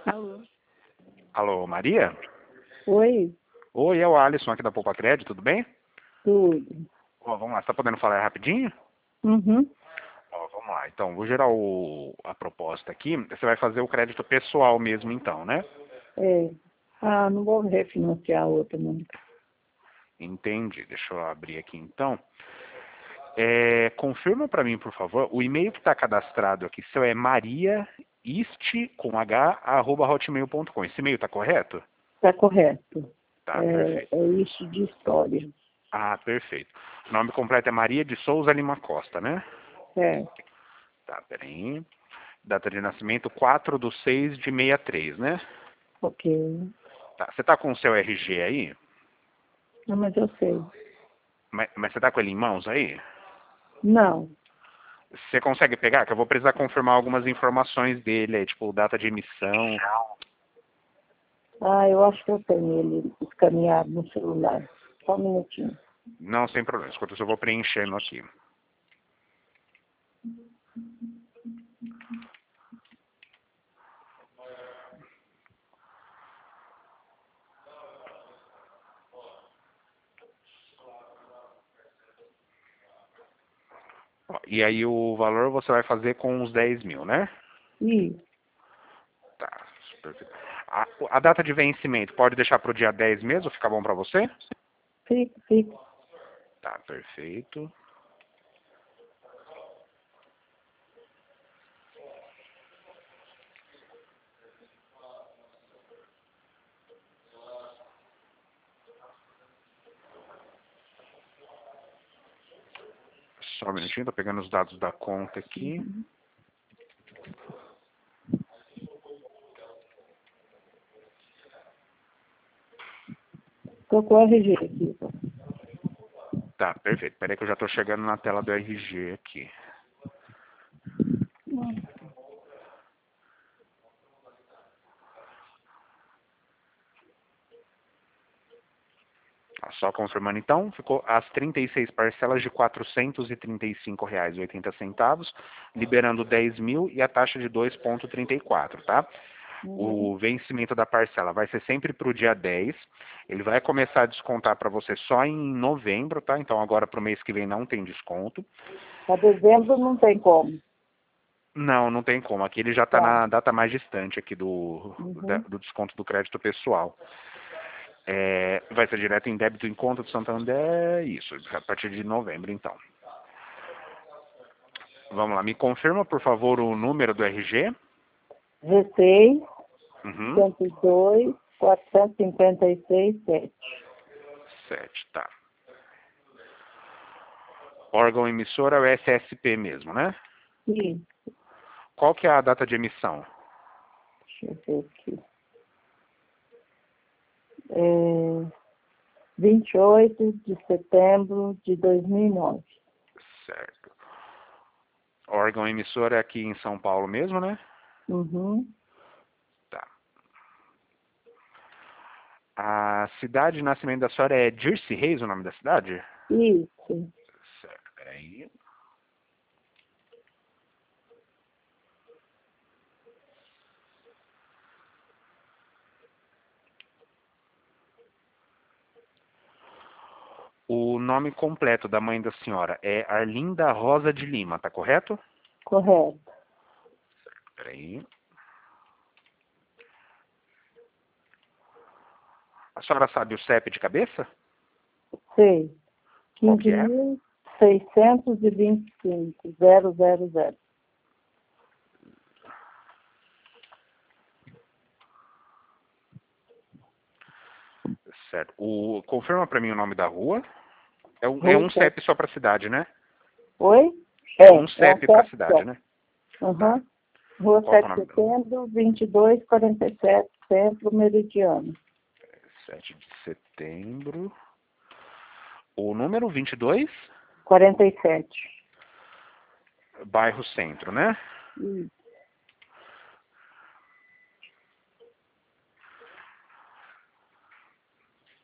Alô? Alô, Maria? Oi, Oi, é o Alisson aqui da Poupa Crédito, tudo bem? tudo. Ó, vamos lá, você tá podendo falar rapidinho? Uhum. Ó, vamos lá, então, vou gerar a proposta aqui. Você vai fazer o crédito pessoal mesmo, então, né? É. Ah, não vou refinanciar a outra, não. Entendi, deixa eu abrir aqui, então. Confirma para mim, por favor, o e-mail que está cadastrado aqui, seu é mariaist, com h, arroba hotmail.com. Esse e-mail tá correto? Tá correto. Tá, É, perfeito. é isso de história. Ah, perfeito. O nome completo é Maria de Souza Lima Costa, né? É, Tá, peraí. Data de nascimento 4/6/63, né? ok. Tá, você tá com o seu RG aí? Não, mas eu sei. Mas você tá com ele em mãos aí? Não. Você consegue pegar? Que eu vou precisar confirmar algumas informações dele aí, tipo data de emissão. Ah, eu acho que eu tenho ele escaneado no celular. Só um minutinho. Não, sem problema. Enquanto isso eu vou preenchendo aqui. Ó, e aí o valor você vai fazer com os 10 mil, né? Ih, Tá, perfeito. A data de vencimento pode deixar pro dia 10 mesmo? Fica bom pra você? fica. Tá, perfeito. Só um minutinho, tô pegando os dados da conta aqui. Uhum. Tô com o RG aqui. Tá, perfeito. Peraí que eu já tô chegando na tela do RG aqui. Tá, só confirmando então, ficou as 36 parcelas de R$ 435,80, liberando 10 mil e a taxa de 2,34, tá? Uhum. O vencimento da parcela vai ser sempre para o dia 10. Ele vai começar a descontar para você só em novembro, tá? Então agora para o mês que vem não tem desconto. Para dezembro não tem como. Não, não tem como. Aqui ele já está Tá. na data mais distante aqui do, Uhum. do desconto do crédito pessoal. Vai ser direto em débito em conta do Santander, isso, a partir de novembro, então. Vamos lá, me confirma, por favor, o número do RG? G6, Uhum. 102, 456, 7. 7, tá. Órgão emissor é o SSP mesmo, né? Ih, Qual que é a data de emissão? deixa eu ver aqui. É, 28 de setembro de 2009. Certo. Órgão emissor é aqui em São Paulo mesmo, né? Uhum. Tá. A cidade de nascimento da senhora é Dirce Reis, o nome da cidade? Isso. Certo, peraí. O nome completo da mãe da senhora é Arlinda Rosa de Lima, tá correto? Correto. Peraí. A senhora sabe o CEP de cabeça? Sei. Qual que é? 15.625, 000. Certo. Confirma pra mim o nome da rua. É Rua um 7. CEP só pra cidade, né? Oi? É um É um CEP pra 7 cidade, só. né? Tá. Uhum. Rua Qual que é 7 o de nome? setembro, 2247, Centro Meridiano. 7 de setembro. O número 22, 47. bairro Centro, né? Isso.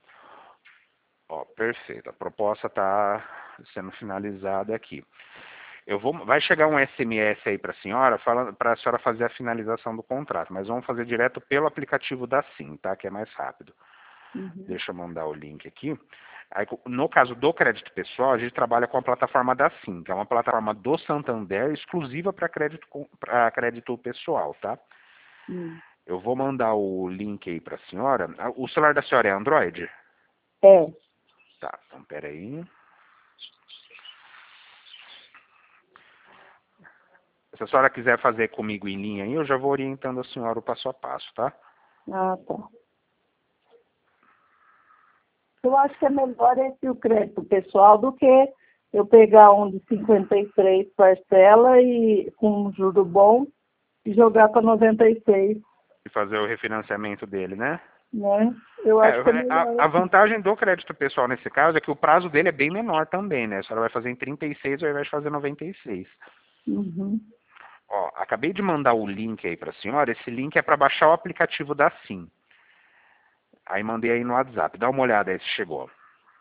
Ó, perfeito. A proposta está sendo finalizada aqui. Vai chegar um SMS aí para a senhora, falando para a senhora fazer a finalização do contrato, mas vamos fazer direto pelo aplicativo da Sim, tá? Que é mais rápido. Uhum. Deixa eu mandar o link aqui. Aí, no caso do crédito pessoal, a gente trabalha com a plataforma da Sim, que é uma plataforma do Santander exclusiva para crédito pessoal, tá? Eu vou mandar o link aí para a senhora. O celular da senhora é Android? É. Tá, então peraí. Se a senhora quiser fazer comigo em linha aí, eu já vou orientando a senhora o passo a passo, tá? Ah, tá. Eu acho que é melhor esse o crédito pessoal do que eu pegar um de 53 parcela e com um juro bom e jogar para 96, E fazer o refinanciamento dele, né? né? Eu acho que é melhor A assim. vantagem do crédito pessoal nesse caso é que o prazo dele é bem menor também, né? A senhora vai fazer em 36 ao invés de fazer 96. Uhum. Ó, acabei de mandar o link aí para a senhora. Esse link é para baixar o aplicativo da Sim. Aí mandei aí no WhatsApp. Dá uma olhada aí se chegou.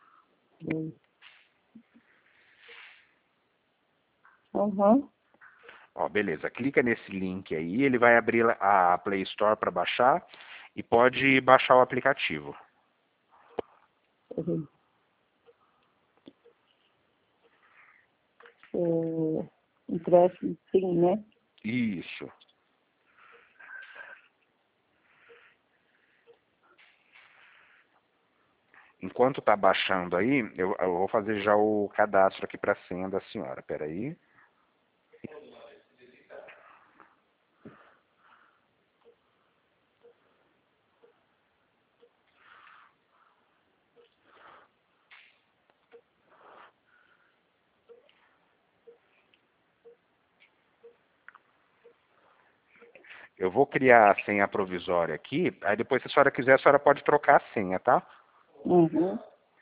Uhum. Ó, beleza. Clica nesse link aí. Ele vai abrir a Play Store para baixar e pode baixar o aplicativo. Uhum. Empréstimo, sim, né? Isso. Enquanto tá baixando aí, eu vou fazer já o cadastro aqui para a senha da senhora. Peraí. Eu vou criar a senha provisória aqui. Aí depois, se a senhora quiser, a senhora pode trocar a senha, tá? Uhum.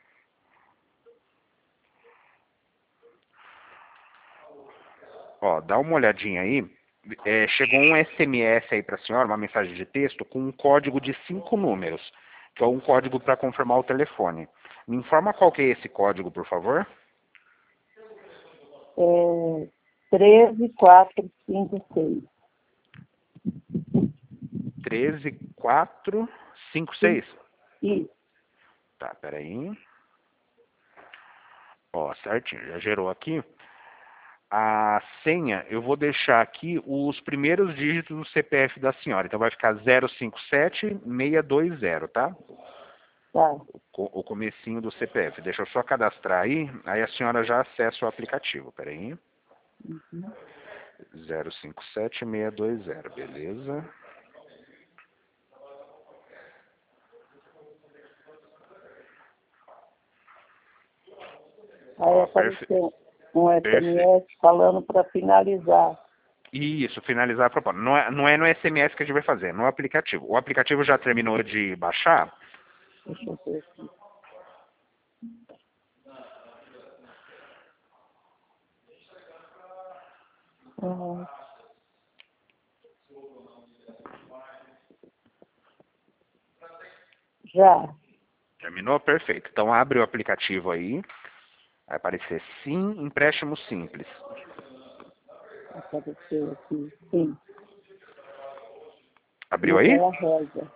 Ó, dá uma olhadinha aí. Chegou um SMS aí para a senhora, uma mensagem de texto, com um código de 5 números, que é um código para confirmar o telefone. Me informa qual que é esse código, por favor? 13456. 13456. Isso. Tá, peraí. Ó, certinho, já gerou aqui. A senha, eu vou deixar aqui os primeiros dígitos do CPF da senhora. Então vai ficar 057620, tá? Tá. O comecinho do CPF. Deixa eu só cadastrar aí a senhora já acessa o aplicativo. Peraí. 057620, beleza? Aí Ó, apareceu um perfeito. SMS falando para finalizar. Isso, finalizar a proposta. Não é no SMS que a gente vai fazer, é no aplicativo. O aplicativo já terminou de baixar? Deixa eu ver aqui. Uhum. Já. Terminou? Perfeito. Então abre o aplicativo aí. Vai aparecer Sim, empréstimo simples. Apareceu aqui. Sim. Abriu Na aí? tela rosa.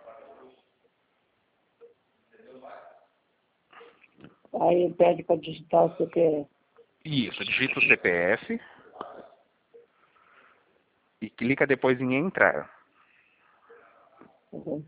Aí ele pede para digitar o CPF. Isso, digita o CPF e clica depois em entrar. Uhum.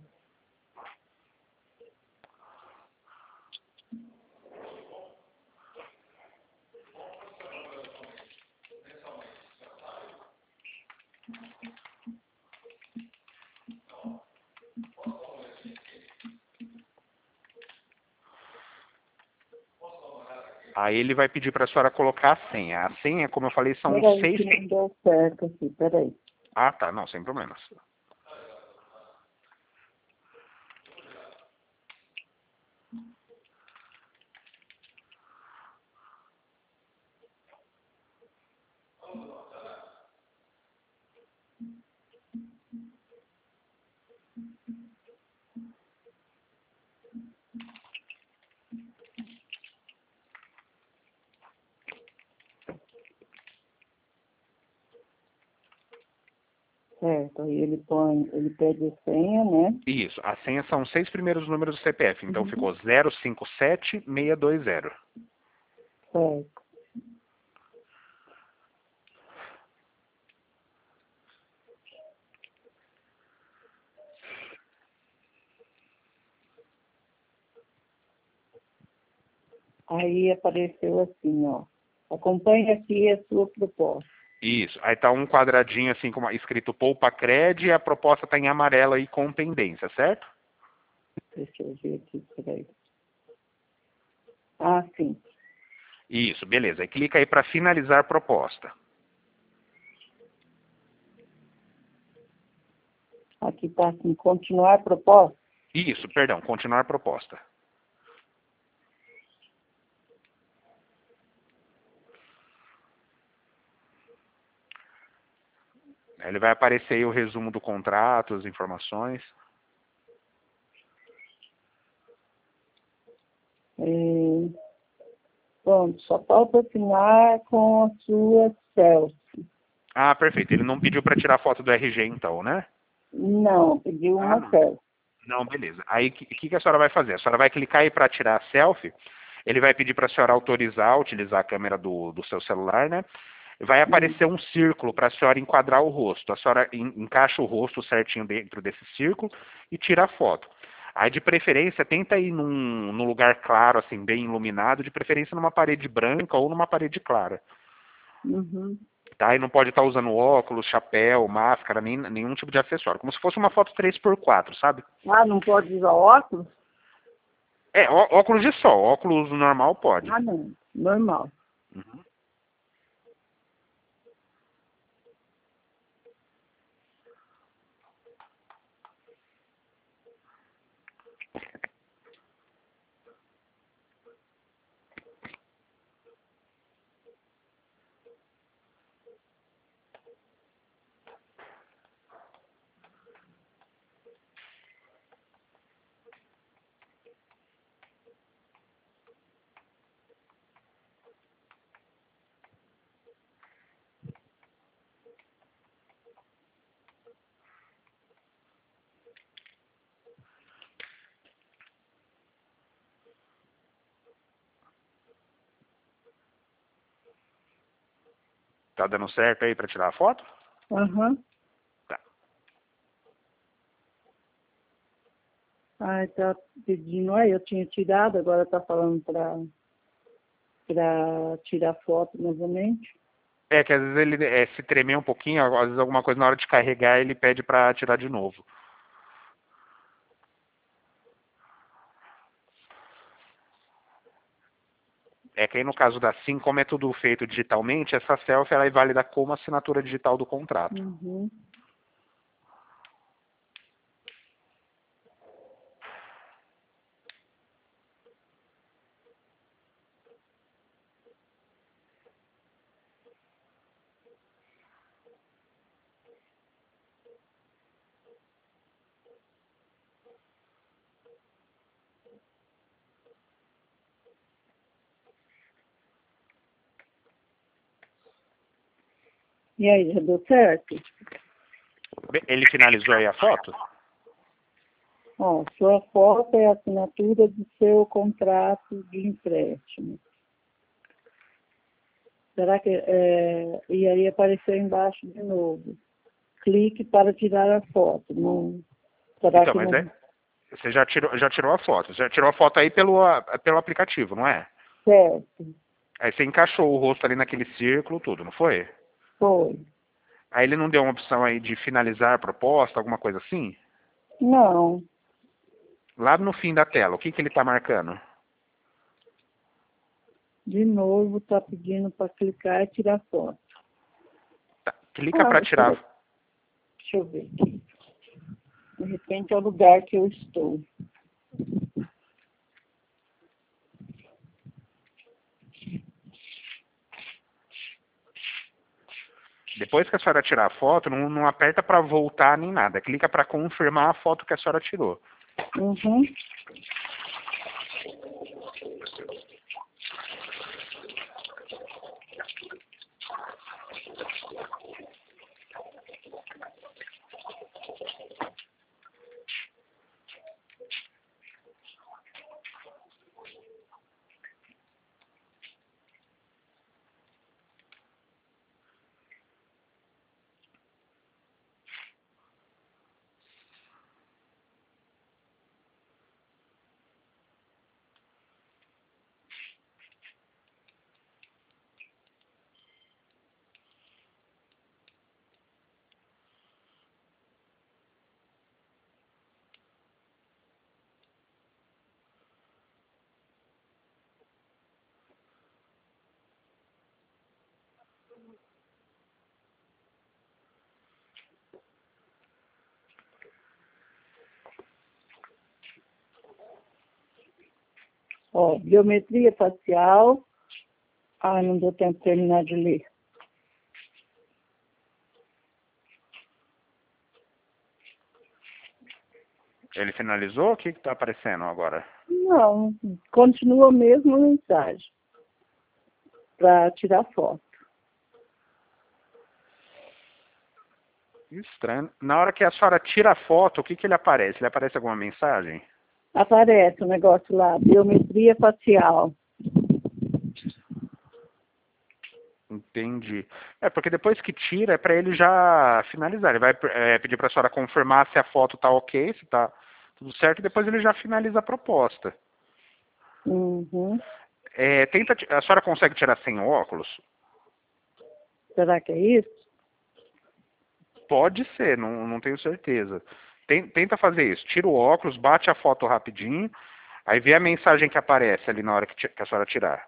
Aí ele vai pedir para a senhora colocar a senha. A senha, como eu falei, são Peraí, seis. que não deu certo aqui. Peraí. Ah, tá, não, sem problemas. Certo, aí ele pede a senha, né? Isso, a senha são os 6 primeiros números do CPF, então ficou 057620. Certo. Aí apareceu assim, ó. Acompanhe aqui a sua proposta. Isso, aí tá um quadradinho assim escrito Poupa Cred e a proposta tá em amarelo aí com pendência, certo? Deixa eu ver aqui, peraí. Ah, sim. Isso, beleza. Aí clica aí para finalizar a proposta. Aqui tá assim, continuar a proposta. Isso, perdão, continuar a proposta. Aí ele vai aparecer aí o resumo do contrato, as informações. Pronto, só falta assinar com a sua selfie. Ah, perfeito. Ele não pediu para tirar foto do RG então, né? Não, pediu Ah, uma não. selfie. Não, beleza. Aí o que a senhora vai fazer? A senhora vai clicar aí para tirar a selfie. Ele vai pedir para a senhora autorizar, utilizar a câmera do seu celular, né? Vai aparecer um círculo para a senhora enquadrar o rosto. A senhora encaixa o rosto certinho dentro desse círculo e tira a foto. Aí, de preferência, tenta ir num lugar claro, assim, bem iluminado, de preferência numa parede branca ou numa parede clara. Uhum. Tá? E não pode estar usando óculos, chapéu, máscara, nenhum tipo de acessório. Como se fosse uma foto 3x4, sabe? Ah, não pode usar óculos? É, óculos de sol. Óculos normal pode. Ah, não. Normal. Uhum. Tá dando certo aí para tirar a foto? Aham. Tá. Ah, tá pedindo. Aí eu tinha tirado, agora tá falando para tirar foto novamente. É que às vezes ele se tremer um pouquinho, às vezes alguma coisa na hora de carregar ele pede para tirar de novo. É que aí no caso da SIM, como é tudo feito digitalmente, essa selfie ela é válida como assinatura digital do contrato. Uhum. E aí, já deu certo? Ele finalizou aí a foto? Ó, sua foto é a assinatura do seu contrato de empréstimo. Será que e aí apareceu embaixo de novo. Clique para tirar a foto. Não, será Então, que mas não? você já tirou a foto. Já tirou a foto aí pelo aplicativo, não é? Certo, Aí você encaixou o rosto ali naquele círculo, tudo, não foi? foi. Aí ele não deu uma opção aí de finalizar a proposta, alguma coisa assim? Não, Lá no fim da tela, o que ele está marcando? de novo está pedindo para clicar e tirar foto. Tá. Clica Ah, para tirar. peraí, deixa eu ver aqui. De repente é o lugar que eu estou. Depois que a senhora tirar a foto, não aperta para voltar nem nada. Clica para confirmar a foto que a senhora tirou. Uhum. Ó, biometria facial. Ah, não deu tempo de terminar de ler. Ele finalizou? O que está aparecendo agora? Não, continua a mesma mensagem. Para tirar foto. Estranho. Na hora que a senhora tira a foto, o que ele aparece? Ele aparece alguma mensagem? Aparece o negócio lá, biometria facial. Entendi. É, porque depois que tira, é para ele já finalizar. Ele vai pedir para a senhora confirmar se a foto tá ok, se tá tudo certo, e depois ele já finaliza a proposta. Uhum. A senhora consegue tirar sem óculos? Será que é isso? Pode ser, não tenho certeza. Tenta fazer isso. Tira o óculos, bate a foto rapidinho, aí vê a mensagem que aparece ali na hora que a senhora tirar.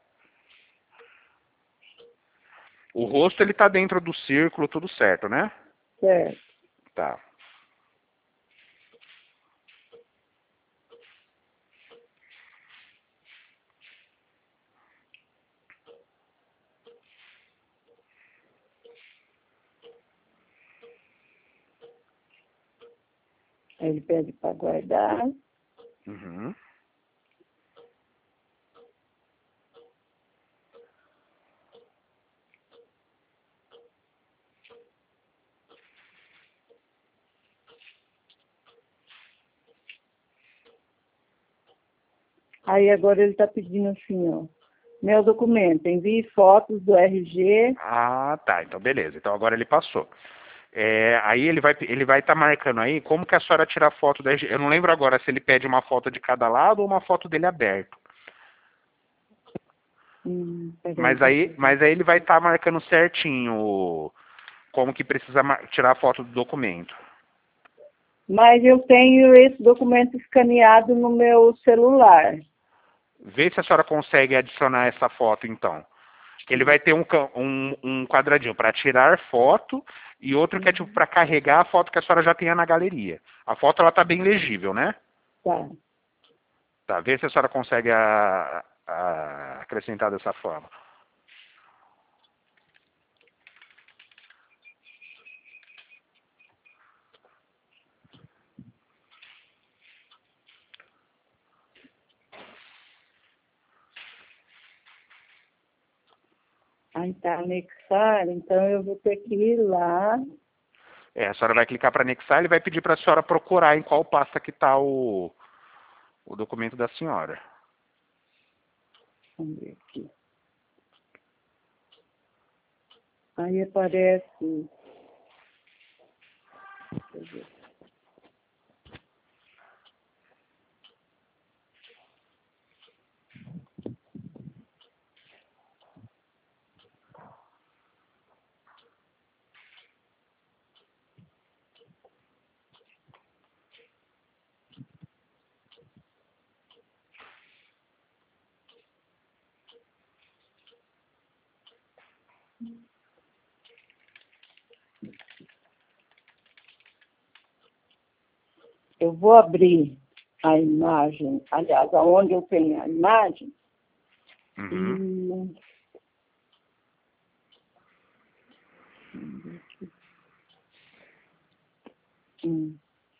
O rosto ele tá dentro do círculo, tudo certo, né? Certo. Tá. Aí ele pede para guardar. Uhum. Aí agora ele está pedindo assim, ó. Meu documento, envie fotos do RG. Ah, tá. Então, beleza. Então, agora ele passou. Aí ele vai estar marcando aí como que a senhora tira a foto da... Eu não lembro agora se ele pede uma foto de cada lado ou uma foto dele aberto. Peraí, deixa eu ver. Mas aí ele vai estar marcando certinho como que precisa tirar a foto do documento. Mas eu tenho esse documento escaneado no meu celular. Vê se a senhora consegue adicionar essa foto, então. Ele vai ter um quadradinho para tirar foto e outro que é tipo para carregar a foto que a senhora já tenha na galeria. A foto ela tá bem legível, né? Tá. Tá, vê se a senhora consegue acrescentar dessa forma. Aí tá anexar, então eu vou ter que ir lá. A senhora vai clicar para anexar, ele vai pedir para a senhora procurar em qual pasta que está o documento da senhora. Vamos ver aqui. Aí aparece. Deixa eu ver. Eu vou abrir a imagem, aliás, aonde eu tenho a imagem, Uhum. e hum,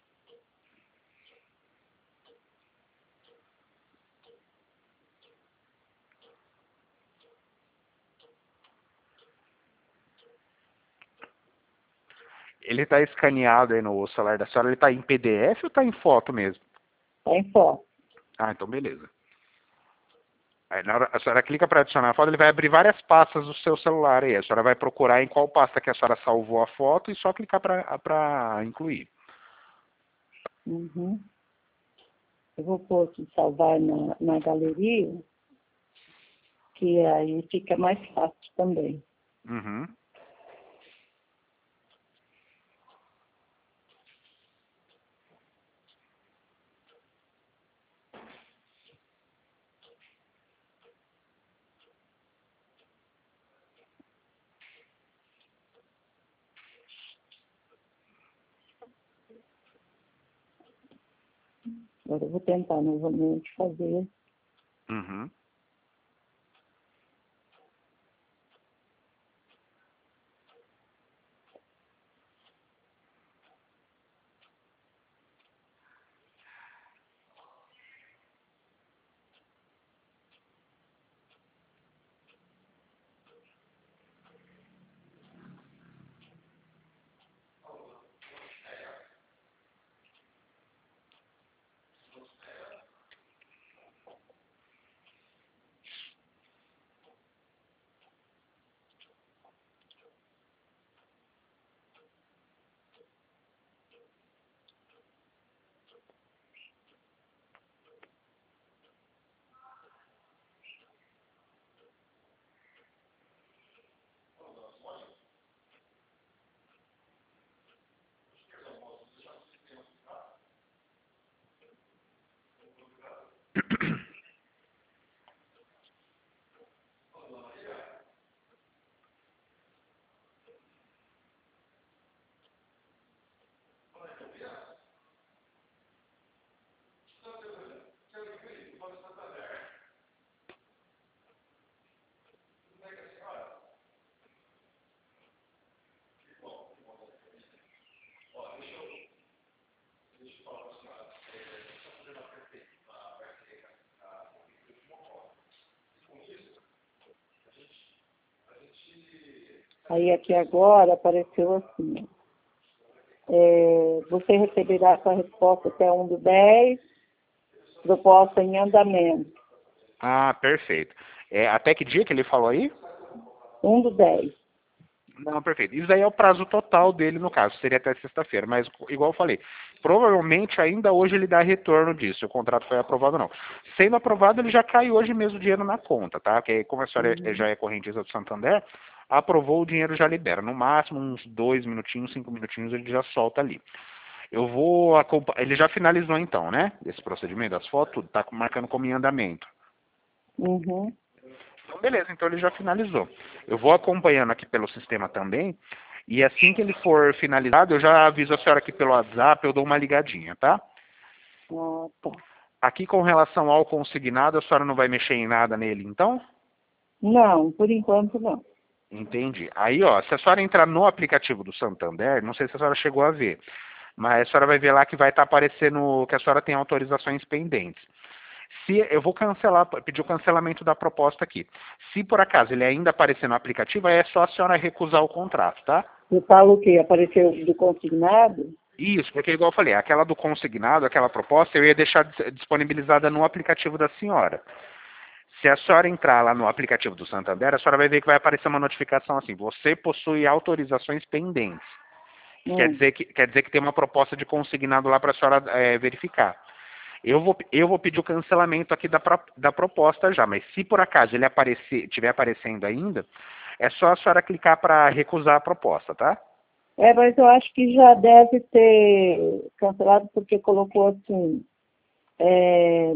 Ele está escaneado aí no celular da senhora, ele está em PDF ou está em foto mesmo? tá em foto. Ah, então beleza. Aí na hora a senhora clica para adicionar a foto, ele vai abrir várias pastas do seu celular aí. A senhora vai procurar em qual pasta que a senhora salvou a foto e só clicar para incluir. Uhum. Eu vou pôr aqui, salvar na galeria, que aí fica mais fácil também. Uhum. Agora eu vou tentar novamente fazer. Uhum. Aí aqui agora apareceu assim, você receberá sua resposta até 1/10, proposta em andamento. Ah, perfeito. Até que dia que ele falou aí? 1/10. Não, perfeito. Isso daí é o prazo total dele, no caso, seria até sexta-feira, mas igual eu falei, provavelmente ainda hoje ele dá retorno disso, se o contrato foi aprovado ou não. Sendo aprovado, ele já cai hoje mesmo o dinheiro na conta, tá? Porque como a senhora já é correntista do Santander, aprovou, o dinheiro já libera. No máximo, uns 2 minutinhos, 5 minutinhos, ele já solta ali. Eu vou acompanhar. Ele já finalizou então, né? Esse procedimento, as fotos, tudo, tá marcando como em andamento. Uhum. Então, beleza, então ele já finalizou. Eu vou acompanhando aqui pelo sistema também, e assim que ele for finalizado, eu já aviso a senhora aqui pelo WhatsApp, eu dou uma ligadinha, tá? Ah, tá. Aqui com relação ao consignado, a senhora não vai mexer em nada nele, então? Não, por enquanto não. Entendi. Aí, ó, se a senhora entrar no aplicativo do Santander, não sei se a senhora chegou a ver, mas a senhora vai ver lá que vai estar aparecendo que a senhora tem autorizações pendentes. Se eu vou cancelar, pedir o cancelamento da proposta aqui. Se por acaso ele ainda aparecer no aplicativo, aí é só a senhora recusar o contrato, tá? Você fala o quê? Apareceu do consignado? Isso, porque igual eu falei, aquela do consignado, aquela proposta, eu ia deixar disponibilizada no aplicativo da senhora. Se a senhora entrar lá no aplicativo do Santander, a senhora vai ver que vai aparecer uma notificação assim: você possui autorizações pendentes. Hum. Quer dizer que tem uma proposta de consignado lá para a senhora verificar. Eu vou pedir o cancelamento aqui da proposta já, mas se por acaso ele estiver aparecendo ainda, é só a senhora clicar para recusar a proposta, tá? Mas eu acho que já deve ter cancelado porque colocou assim, é,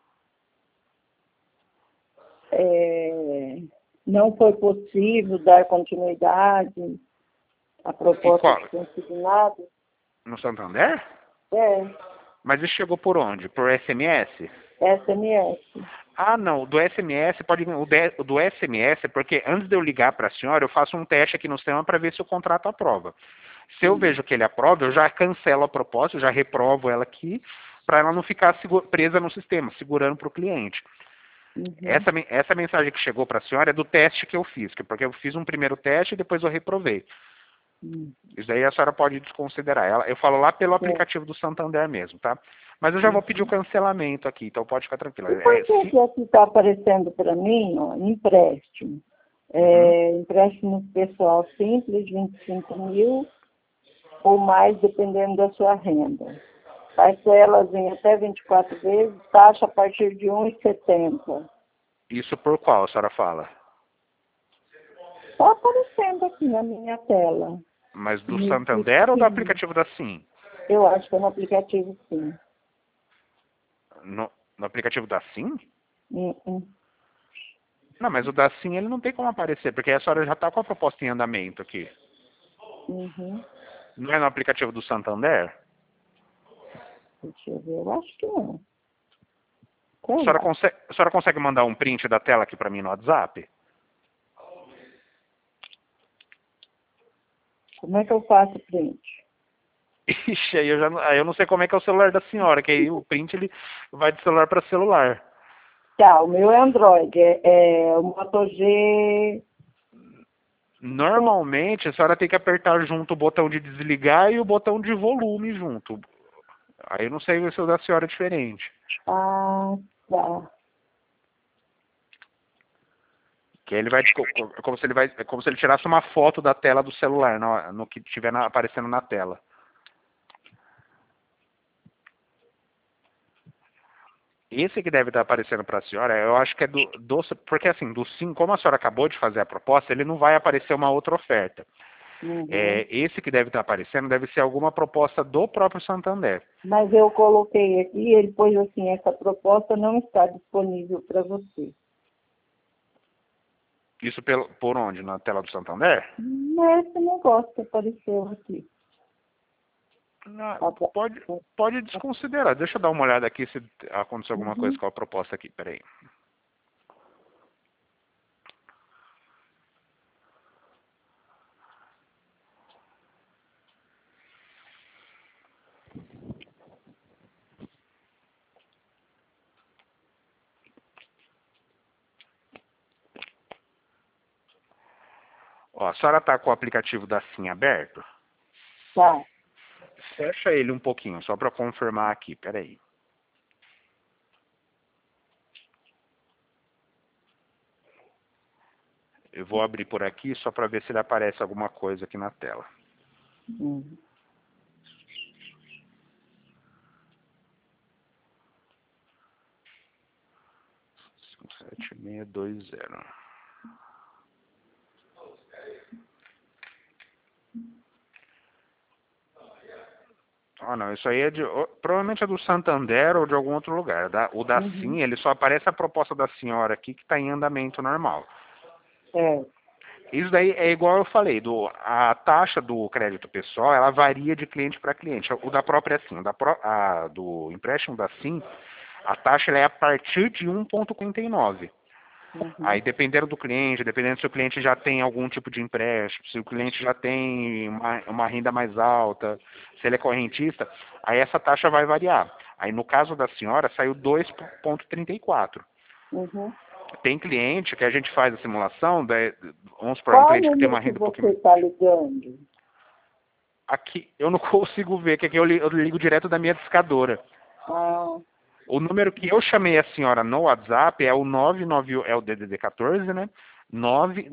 é, não foi possível dar continuidade à E proposta qual? de consignado. No Santander? É, Mas ele chegou por onde? Por SMS? SMS. Ah, não, o do SMS o do SMS é porque antes de eu ligar para a senhora, eu faço um teste aqui no sistema para ver se o contrato aprova. Se eu vejo que ele aprova, eu já cancelo a proposta, eu já reprovo ela aqui, para ela não ficar presa no sistema, segurando para o cliente. Uhum. Essa mensagem que chegou para a senhora é do teste que eu fiz, porque eu fiz um primeiro teste e depois eu reprovei. Uhum. Isso daí a senhora pode desconsiderar. Eu falo lá pelo É. aplicativo do Santander mesmo, tá? Mas eu já vou pedir o Uhum. cancelamento aqui, então pode ficar tranquila. E por que que aqui está aparecendo para mim, ó, empréstimo? Uhum. Empréstimo pessoal simples, 25 mil ou mais, dependendo da sua renda. Parcelas em até 24 vezes, taxa a partir de 1,70. Isso por qual a senhora fala? Está aparecendo aqui na minha tela. Mas do Nesse Santander ou do sim. aplicativo da Sim? Eu acho que é no aplicativo sim. No, no aplicativo da Sim? Uhum. Não, mas o da Sim ele não tem como aparecer, porque a senhora já está com a proposta em andamento aqui. Uhum. Não é no aplicativo do Santander? Deixa eu ver, eu acho que não. A senhora consegue mandar um print da tela aqui para mim no WhatsApp? Como é que eu faço print? Ixi, aí eu não sei como é que é o celular da senhora, que aí o print ele vai de celular para celular. Tá, o meu é Android, é o Moto G. Normalmente a senhora tem que apertar junto o botão de desligar e o botão de volume junto. Aí eu não sei se o da senhora é diferente. Ah, tá. Que ele vai é como se ele tirasse uma foto da tela do celular no que estiver aparecendo na tela. Esse que deve estar aparecendo para a senhora, eu acho que é porque assim, do sim, como a senhora acabou de fazer a proposta, ele não vai aparecer uma outra oferta. Uhum. Esse que deve estar aparecendo deve ser alguma proposta do próprio Santander. Mas eu coloquei aqui e ele pôs assim, essa proposta não está disponível para você. Isso por onde? Na tela do Santander? Esse negócio que apareceu aqui. Não, pode desconsiderar. Deixa eu dar uma olhada aqui se aconteceu alguma coisa com a proposta aqui. Peraí. Ó, a senhora está com o aplicativo da Sim aberto? Tá. Fecha ele um pouquinho, só para confirmar aqui. Peraí. Eu vou abrir por aqui só para ver se ele aparece alguma coisa aqui na tela. Uhum. 7620. Ah, não, isso aí é provavelmente é do Santander ou de algum outro lugar. O da Sim, ele só aparece a proposta da senhora aqui que está em andamento normal. É. Isso daí é igual eu falei, a taxa do crédito pessoal, ela varia de cliente para cliente. O da própria Sim, do empréstimo da Sim, a taxa ela é a partir de 1,49. Aí, dependendo do cliente, dependendo se o cliente já tem algum tipo de empréstimo, se o cliente já tem uma renda mais alta, se ele é correntista, aí essa taxa vai variar. Aí, no caso da senhora, saiu 2,34. Uhum. Tem cliente que a gente faz a simulação, vamos supor, um Qual o cliente que tem número uma que renda um você pouquinho... está ligando? Aqui, eu não consigo ver, que aqui eu ligo direto da minha discadora. Ah, O número que eu chamei a senhora no WhatsApp é o 99, é o DDD 14, né? 9